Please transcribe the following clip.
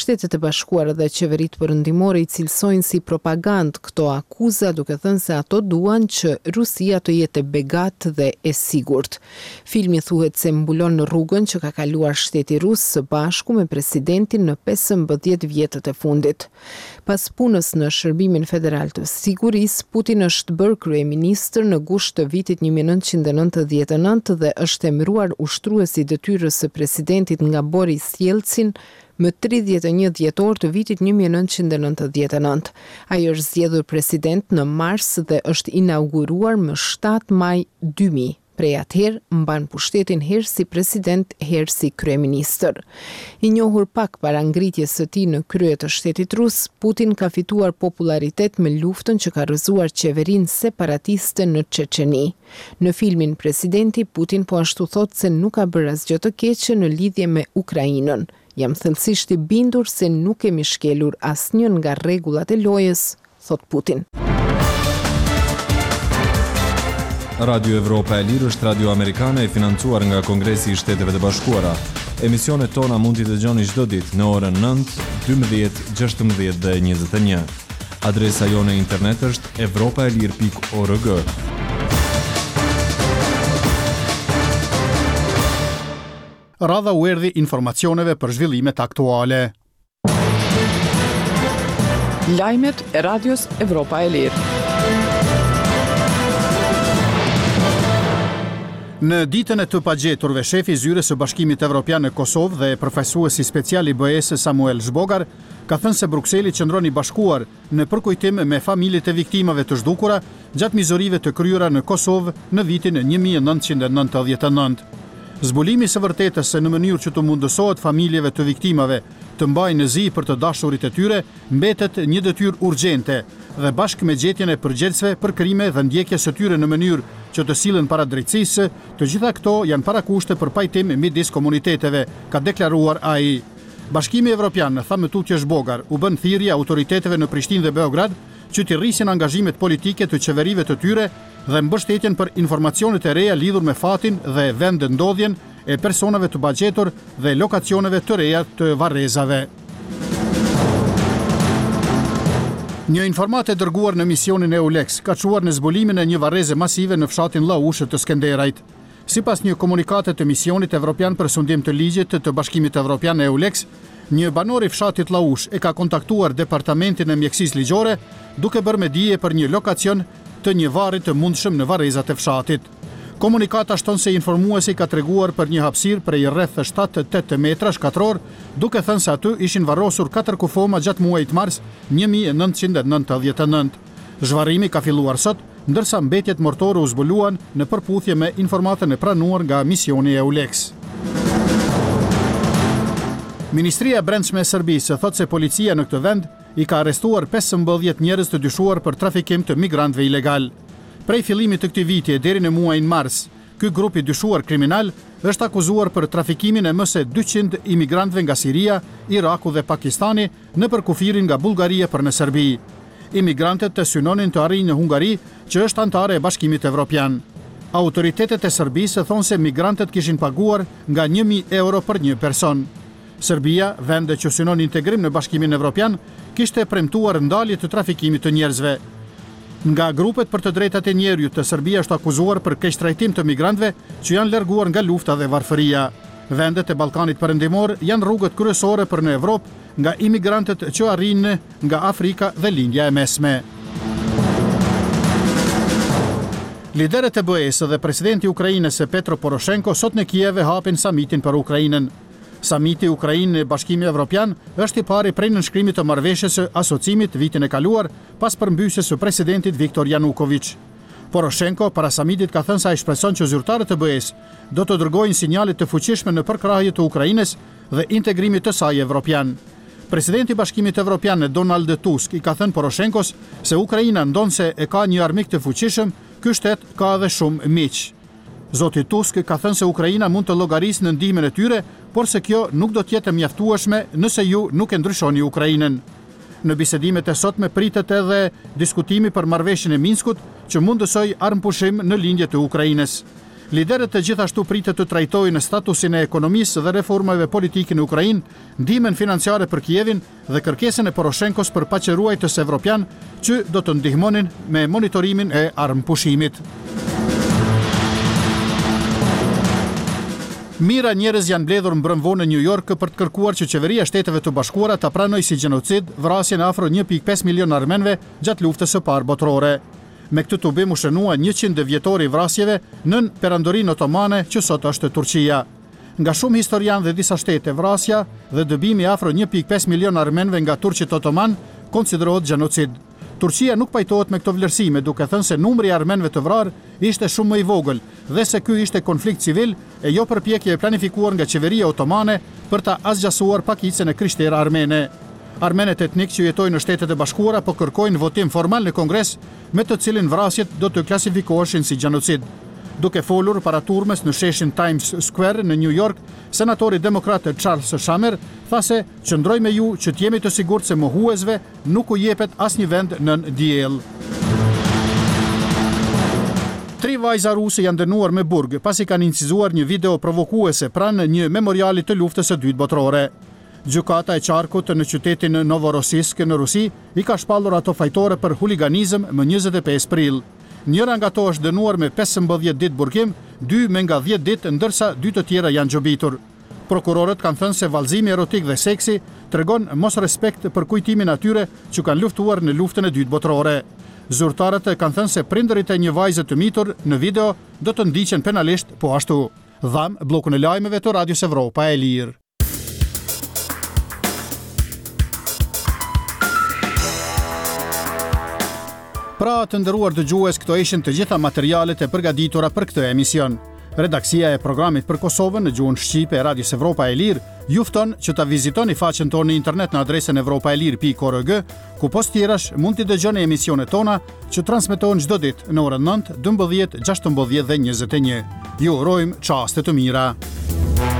Shtetet e Bashkuara dhe qeveritë perëndimore i cilësojnë si propagandë këto akuza, duke thënë se ato duan që Rusia të jetë e begat dhe e sigurt. Filmi thuhet se mbulon në rrugën që ka kaluar shteti rus së bashku me presidentin në 15 vjetët e fundit. Pas punës në Shërbimin Federal të Sigurisë, Putin është bërë kryeministër në gusht të vitit 1999 dhe është emëruar ushtruesi i detyrës së presidentit nga Boris Jelcin më 31 dhjetor të vitit 1999. Ai është zgjedhur president në mars dhe është inauguruar më 7 maj 2000. Prej atëherë mban pushtetin herë si president, herë si kryeministër. I njohur pak para ngritjes së tij në krye të shtetit rus, Putin ka fituar popularitet me luftën që ka rrëzuar qeverinë separatiste në Çeçeni. Në filmin presidenti Putin po ashtu thotë se nuk ka bërë asgjë të keqe në lidhje me Ukrainën. Jam thellësisht i bindur se nuk kemi shkelur asnjën nga rregullat e lojës, thot Putin. Radio Evropa e Lirë është radio amerikane e financuar nga Kongresi i Shteteve të Bashkuara. Emisionet tona mund t'i dëgjoni çdo ditë në orën 9, 12, 16 dhe 21. Adresa jone internet është europaelir.org. Radha u erdhi informacioneve për zhvillimet aktuale. Lajmet e Radios Evropa e Lirë. Në ditën e të pagjeturve, shefi i zyrës së Bashkimit Evropian në Kosovë dhe përfaqësuesi special i BE-s Samuel Zbogar ka thënë se Brukseli qëndron i bashkuar në përkujtim me familjet e viktimave të zhdukura gjatë mizorive të kryera në Kosovë në vitin 1999. Zbulimi së vërtetës se në mënyrë që të mundësohet familjeve të viktimave të mbajnë në zi për të dashurit e tyre, mbetet një detyrë urgjente dhe bashkë me gjetjen e përgjegjësve për krime dhe ndjekjes së tyre në mënyrë që të sillen para drejtësisë, të gjitha këto janë parakushte për pajtim midis komuniteteve, ka deklaruar ai. Bashkimi Evropian, tha më tutje Zbogar, u bën thirrje autoriteteve në Prishtinë dhe Beograd që të rrisin angazhimet politike të qeverive të tyre dhe mbështetjen për informacionet e reja lidhur me fatin dhe vendndodhjen e personave të bagjetur dhe lokacioneve të reja të varrezave. Një informat e dërguar në misionin EULEX ka çuar në zbulimin e një varreze masive në fshatin Llaush të Skenderajt. Sipas një komunikate të misionit evropian për sundim të ligjit të Bashkimit Evropian EULEX, një banor i fshatit Llaush e ka kontaktuar departamentin e mjekësisë ligjore duke bërë me dije për një lokacion të një varri të mundshëm në varrezat e fshatit. Komunikata shton se informuesi ka treguar për një hapësirë prej rreth 7-8 metra shkatror, duke thënë se aty ishin varrosur 4 kufoma gjatë muajit mars 1999. Zhvarrimi ka filluar sot, ndërsa mbetjet mortore u zbuluan në përputhje me informatën e pranuar nga misioni EULEX. Ministria e Brendshme e Serbisë thotë se policia në këtë vend i ka arrestuar 15 njerëz të dyshuar për trafikim të migrantëve ilegal. Prej fillimit të këtij viti deri në muajin mars, ky grup i dyshuar kriminal është akuzuar për trafikimin e më së 200 imigrantëve nga Siria, Iraku dhe Pakistani nëpër kufirin nga Bullgaria për në Serbi. Imigrantët të synonin të arrijnë në Hungari, që është antare e Bashkimit Evropian. Autoritetet e Serbisë thonë se migrantët kishin paguar nga 1.000 euro për një person. Serbia, vend që synon integrim në Bashkimin Evropian, kishte premtuar ndalje të trafikimit të njerëzve. Nga grupet për të drejtat e njerëzit të Serbia është akuzuar për keqtrajtim të migrantëve që janë larguar nga lufta dhe varfëria. Vendet e Ballkanit Perëndimor janë rrugët kryesore për në Evropë nga imigrantët që arrijnë nga Afrika dhe Lindja e Mesme. Liderët e BE-s dhe presidenti i Ukrainës Petro Poroshenko sot në Kiev hapin samitin për Ukrainën. Samiti Ukrainë e Bashkimit Evropian është i pari prej nënshkrimit të marrëveshjes së asociimit vitin e kaluar pas përmbysjes së presidentit Viktor Yanukovych. Poroshenko para samitit ka thënë se ai shpreson që zyrtarët e BE-s do të dërgojnë sinjale të fuqishme në përkrahje të Ukrainës dhe integrimit të saj evropian. Presidenti i Bashkimit Evropian Donald Tusk i ka thënë Poroshenkos se Ukraina ndonse e ka një armik të fuqishëm, ky shtet ka edhe shumë miq. Zoti Tusk ka thënë se Ukraina mund të llogarisë në ndihmën e tyre, por se kjo nuk do të jetë mjaftueshme nëse ju nuk e ndryshoni Ukrainën. Në bisedimet e sotme pritet edhe diskutimi për marrëveshjen e Minskut, që mundësoj armpushim në lindje të Ukrainës. Liderët e gjithashtu pritet të trajtojnë statusin e ekonomisë dhe reformave politike në Ukrainë, ndihmën financiare për Kievin dhe kërkesën e Poroshenkos për paqëruajtës evropian që do të ndihmonin me monitorimin e armëpushimit. Mira njerëz janë mbledhur mbrëmvonë në New York për të kërkuar që qeveria e Shteteve të Bashkuara ta pranojë si gjenocid vrasjen e afro 1.5 milion armenëve gjatë luftës së parë botërore. Me këtë tubim u shënua 100 vjetori i vrasjeve nën perandorinë otomane që sot është Turqia. Nga shumë historianë dhe disa shtete, vrasja dhe dëbimi afro 1.5 milion armenëve nga turqit otoman konsiderohet gjenocid. Turqia nuk pajtohet me këto vlerësime, duke thënë se numri i armenëve të vrarë ishte shumë më i vogël dhe se ky ishte konflikt civil e jo përpjekje e planifikuar nga qeveria otomane për ta asgjasuar pakicën e krishterë armene. Armenet etnik që jetojnë në Shtetet e Bashkuara po kërkojnë votim formal në Kongres me të cilin vrasjet do të klasifikoheshin si gjenocid. Duke folur para turmes në sheshin Times Square në New York, senatori demokrat Charles Schumer tha se qëndroj me ju që t'jemi të sigurt se mohuesve nuk u jepet asnjë vend nën diell. 3 vajza ruse janë dënuar me burg pasi kanë incizuar një video provokuese pranë një memoriali të luftës së dytë botërore. Gjykata e qarkut në qytetin Novorossisk në Rusi i ka shpallur ato fajtore për huliganizëm më 25 prill. Njëra nga ato është dënuar me 15 ditë burgim, 2 me nga 10 ditë, ndërsa 2 të tjera janë gjobitur. Prokurorët kanë thënë se vallëzimi erotik dhe seksi tregon mos respekt për kujtimin atyre që kanë luftuar në luftën e dytë botërore. Zyrtarët kanë thënë se prindërit e një vajze të mitur në video do të ndiqen penalisht po ashtu. Dham bllokun e lajmeve të Radios Evropa e Lirë. Pra të nderuar dëgjues, këto ishin të gjitha materialet e përgatitura për këtë emision. Redaksia e programit për Kosovën në gjuhën shqipe e Radios Evropa e Lirë ju fton që ta vizitoni faqen tonë në internet në adresën evropaelir.org, ku post tjerash mund t'i dëgjoni emisionet tona që transmetohen çdo ditë në orën 9, 12, 16 dhe 21. Ju urojmë çaste të mira.